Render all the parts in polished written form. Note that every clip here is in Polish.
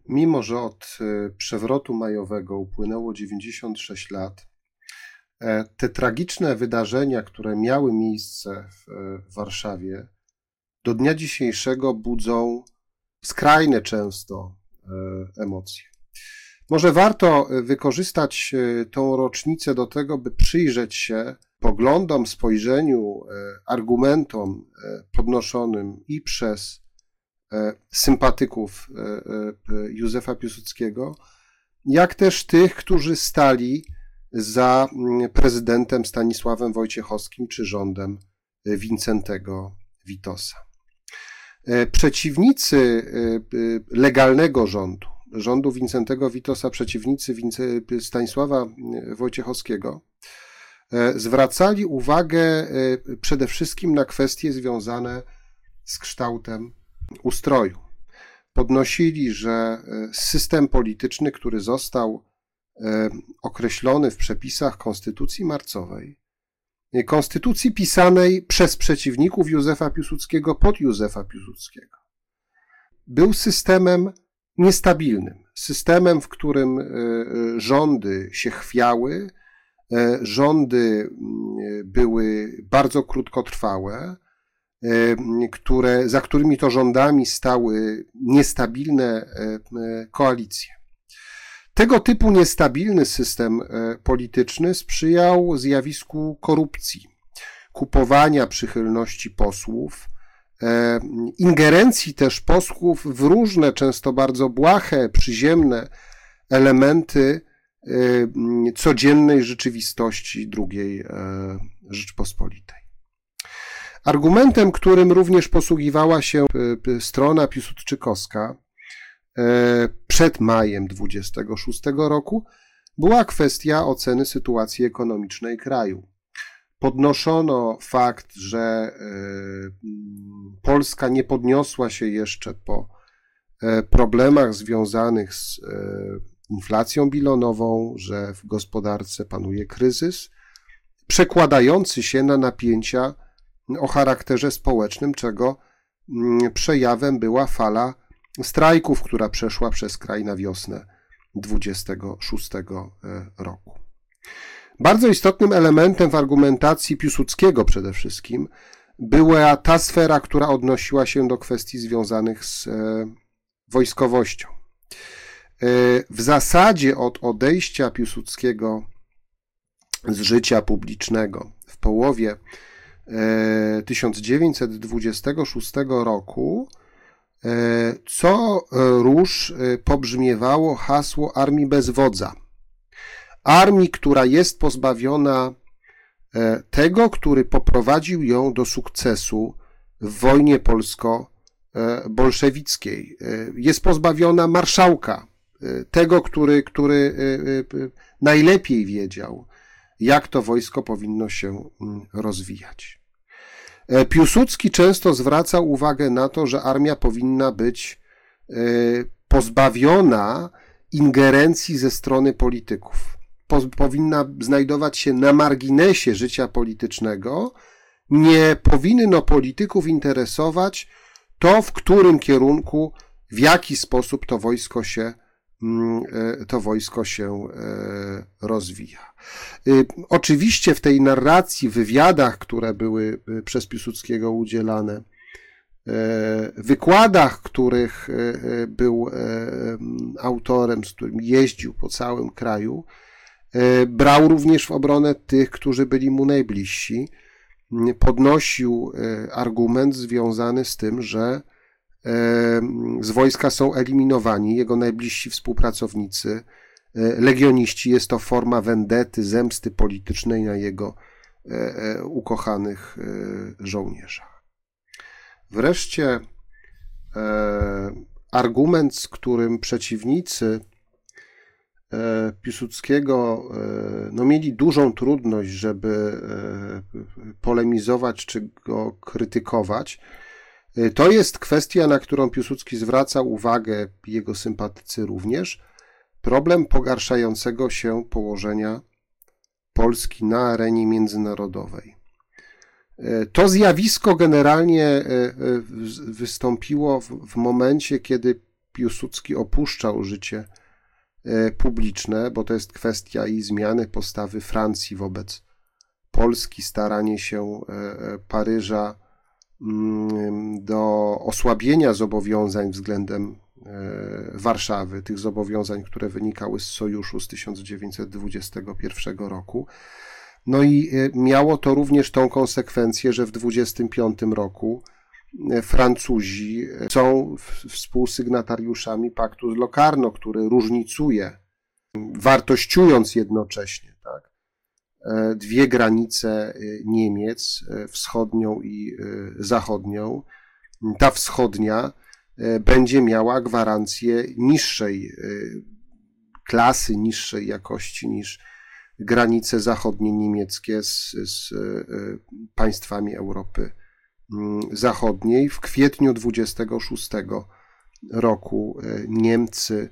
Mimo że od przewrotu majowego upłynęło 96 lat, te tragiczne wydarzenia, które miały miejsce w Warszawie, do dnia dzisiejszego budzą skrajne często emocje. Może warto wykorzystać tą rocznicę do tego, by przyjrzeć się poglądom, spojrzeniu, argumentom podnoszonym i przez sympatyków Józefa Piłsudskiego, jak też tych, którzy stali za prezydentem Stanisławem Wojciechowskim czy rządem Wincentego Witosa. Przeciwnicy legalnego rządu Wincentego Witosa, przeciwnicy Stanisława Wojciechowskiego, zwracali uwagę przede wszystkim na kwestie związane z kształtem ustroju. Podnosili, że system polityczny, który został określony w przepisach Konstytucji marcowej, konstytucji pisanej przez przeciwników Józefa Piłsudskiego pod Józefa Piłsudskiego, był systemem niestabilnym, systemem, w którym rządy się chwiały, rządy były bardzo krótkotrwałe, za którymi to rządami stały niestabilne koalicje. Tego typu niestabilny system polityczny sprzyjał zjawisku korupcji, kupowania przychylności posłów, ingerencji też posłów w różne, często bardzo błahe, przyziemne elementy codziennej rzeczywistości II Rzeczpospolitej. Argumentem, którym również posługiwała się strona piłsudczykowska przed majem 26 roku, była kwestia oceny sytuacji ekonomicznej kraju. Podnoszono fakt, że Polska nie podniosła się jeszcze po problemach związanych z inflacją bilonową, że w gospodarce panuje kryzys, przekładający się na napięcia o charakterze społecznym, czego przejawem była fala strajków, która przeszła przez kraj na wiosnę 26 roku. Bardzo istotnym elementem w argumentacji Piłsudskiego przede wszystkim była ta sfera, która odnosiła się do kwestii związanych z wojskowością. W zasadzie od odejścia Piłsudskiego z życia publicznego w połowie 1926 roku co róż pobrzmiewało hasło armii bez wodza. Armii, która jest pozbawiona tego, który poprowadził ją do sukcesu w wojnie polsko-bolszewickiej. Jest pozbawiona marszałka, tego, który najlepiej wiedział, jak to wojsko powinno się rozwijać. Piłsudski często zwracał uwagę na to, że armia powinna być pozbawiona ingerencji ze strony polityków. Powinna znajdować się na marginesie życia politycznego. Nie powinno polityków interesować to, w którym kierunku, w jaki sposób to wojsko się rozwija. Oczywiście w tej narracji, wywiadach, które były przez Piłsudskiego udzielane, wykładach, których był autorem, z którym jeździł po całym kraju, brał również w obronę tych, którzy byli mu najbliżsi. Podnosił argument związany z tym, że z wojska są eliminowani jego najbliżsi współpracownicy, legioniści. Jest to forma wendety, zemsty politycznej na jego ukochanych żołnierzach. Wreszcie argument, z którym przeciwnicy Piłsudskiego mieli dużą trudność, żeby polemizować czy go krytykować, to jest kwestia, na którą Piłsudski zwracał uwagę, jego sympatycy również, problem pogarszającego się położenia Polski na arenie międzynarodowej. To zjawisko generalnie wystąpiło w momencie, kiedy Piłsudski opuszczał życie publiczne, bo to jest kwestia i zmiany postawy Francji wobec Polski, staranie się Paryża do osłabienia zobowiązań względem Warszawy, tych zobowiązań, które wynikały z sojuszu z 1921 roku. No i miało to również tą konsekwencję, że w 1925 roku Francuzi są współsygnatariuszami paktu z Locarno, który różnicuje, wartościując jednocześnie, tak, dwie granice Niemiec, wschodnią i zachodnią. Ta wschodnia będzie miała gwarancję niższej klasy, niższej jakości niż granice zachodnie niemieckie z państwami Europy Zachodniej. W kwietniu 26 roku Niemcy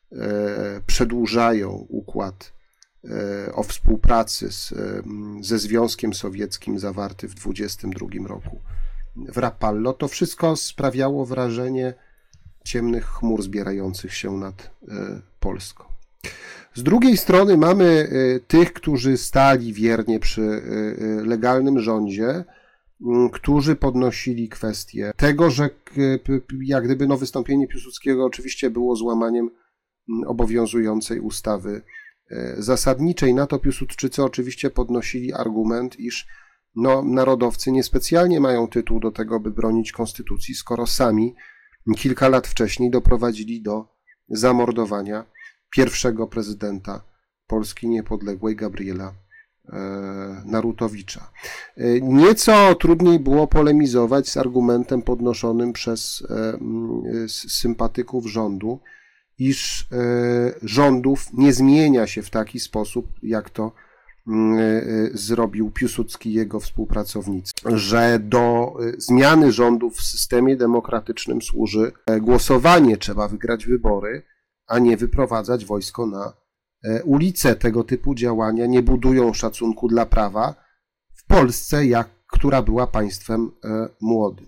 przedłużają układ o współpracy ze Związkiem Sowieckim zawarty w 22 roku w Rapallo. To wszystko sprawiało wrażenie ciemnych chmur zbierających się nad Polską. Z drugiej strony mamy tych, którzy stali wiernie przy legalnym rządzie, którzy podnosili kwestię tego, że jak gdyby wystąpienie Piłsudskiego oczywiście było złamaniem obowiązującej ustawy zasadniczej. Na to Piłsudczycy oczywiście podnosili argument, iż narodowcy niespecjalnie mają tytuł do tego, by bronić konstytucji, skoro sami kilka lat wcześniej doprowadzili do zamordowania pierwszego prezydenta Polski niepodległej, Gabriela Narutowicza. Nieco trudniej było polemizować z argumentem podnoszonym przez sympatyków rządu, iż rządów nie zmienia się w taki sposób, jak to zrobił Piłsudski i jego współpracownicy, że do zmiany rządów w systemie demokratycznym służy głosowanie, trzeba wygrać wybory, a nie wyprowadzać wojsko na ulice. Tego typu działania nie budują szacunku dla prawa w Polsce, która była państwem młodym.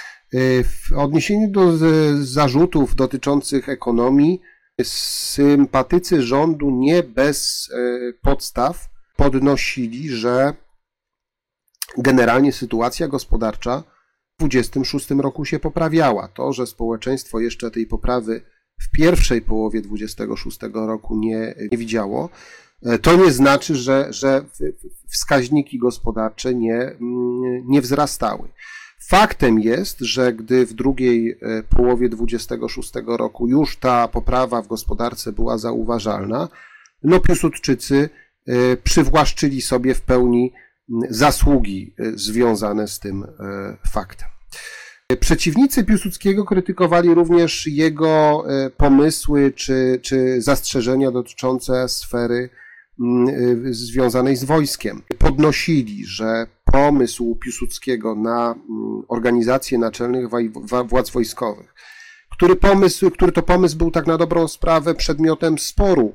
W odniesieniu do zarzutów dotyczących ekonomii, sympatycy rządu nie bez podstaw podnosili, że generalnie sytuacja gospodarcza w 26 roku się poprawiała. To, że społeczeństwo jeszcze tej poprawy w pierwszej połowie 26 roku nie widziało, to nie znaczy, że wskaźniki gospodarcze nie wzrastały. Faktem jest, że gdy w drugiej połowie 26 roku już ta poprawa w gospodarce była zauważalna, Piłsudczycy przywłaszczyli sobie w pełni zasługi związane z tym faktem. Przeciwnicy Piłsudskiego krytykowali również jego pomysły czy zastrzeżenia dotyczące sfery związanej z wojskiem. Podnosili, że pomysł Piłsudskiego na organizację naczelnych władz wojskowych, który to pomysł był tak na dobrą sprawę przedmiotem sporu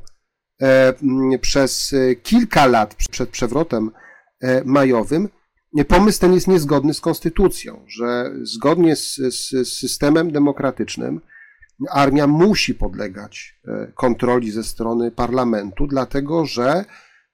przez kilka lat przed przewrotem majowym, pomysł ten jest niezgodny z konstytucją, że zgodnie z systemem demokratycznym armia musi podlegać kontroli ze strony parlamentu, dlatego że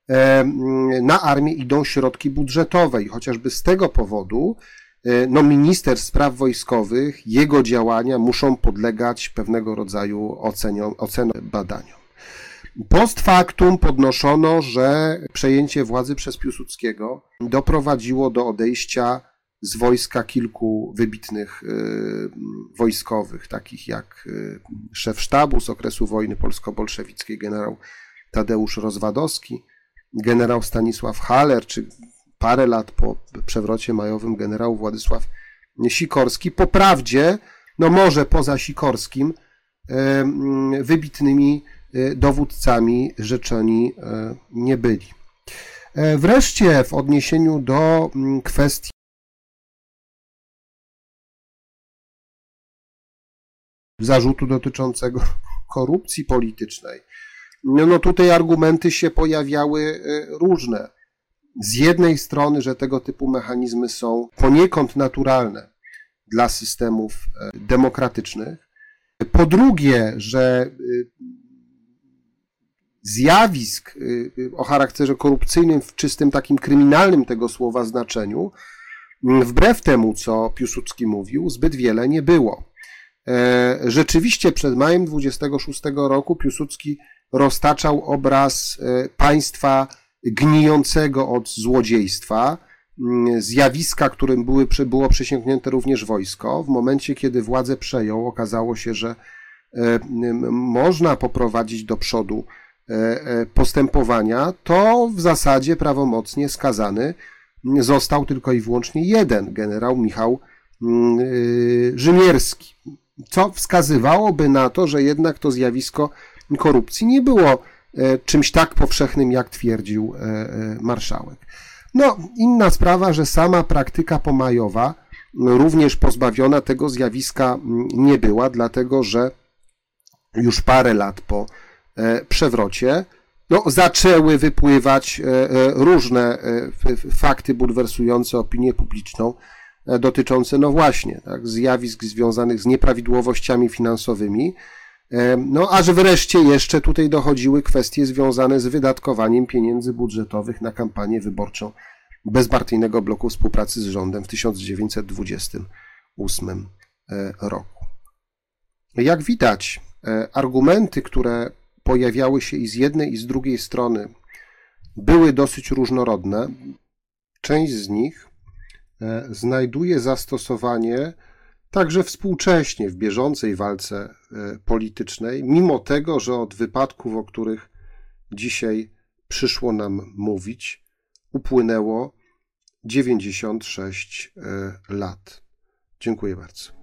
na armię idą środki budżetowe i chociażby z tego powodu minister spraw wojskowych, jego działania muszą podlegać pewnego rodzaju ocenom, badaniom. Post factum podnoszono, że przejęcie władzy przez Piłsudskiego doprowadziło do odejścia z wojska kilku wybitnych wojskowych, takich jak szef sztabu z okresu wojny polsko-bolszewickiej generał Tadeusz Rozwadowski, generał Stanisław Haller, czy parę lat po przewrocie majowym generał Władysław Sikorski. Po prawdzie, może poza Sikorskim, wybitnymi dowódcami rzeczeni nie byli. Wreszcie w odniesieniu do kwestii zarzutu dotyczącego korupcji politycznej, tutaj argumenty się pojawiały różne. Z jednej strony, że tego typu mechanizmy są poniekąd naturalne dla systemów demokratycznych, Po drugie, że zjawisk o charakterze korupcyjnym w czystym takim kryminalnym tego słowa znaczeniu, wbrew temu, co Piłsudski mówił, zbyt wiele nie było. Rzeczywiście przed majem 26 roku Piłsudski roztaczał obraz państwa gnijącego od złodziejstwa, zjawiska, którym było przesiąknięte również wojsko. W momencie, kiedy władzę przejął, okazało się, że można poprowadzić do przodu postępowania, to w zasadzie prawomocnie skazany został tylko i wyłącznie jeden, generał Michał Rzymierski, co wskazywałoby na to, że jednak to zjawisko korupcji nie było czymś tak powszechnym, jak twierdził marszałek. No, inna sprawa, że sama praktyka pomajowa również pozbawiona tego zjawiska nie była, dlatego że już parę lat po przewrocie zaczęły wypływać różne fakty bulwersujące opinię publiczną, dotyczące, właśnie, tak, zjawisk związanych z nieprawidłowościami finansowymi, aż wreszcie jeszcze tutaj dochodziły kwestie związane z wydatkowaniem pieniędzy budżetowych na kampanię wyborczą bezpartyjnego bloku współpracy z rządem w 1928 roku. Jak widać, argumenty, które pojawiały się i z jednej, i z drugiej strony, były dosyć różnorodne. Część z nich znajduje zastosowanie także współcześnie w bieżącej walce politycznej, mimo tego, że od wypadków, o których dzisiaj przyszło nam mówić, upłynęło 96 lat. Dziękuję bardzo.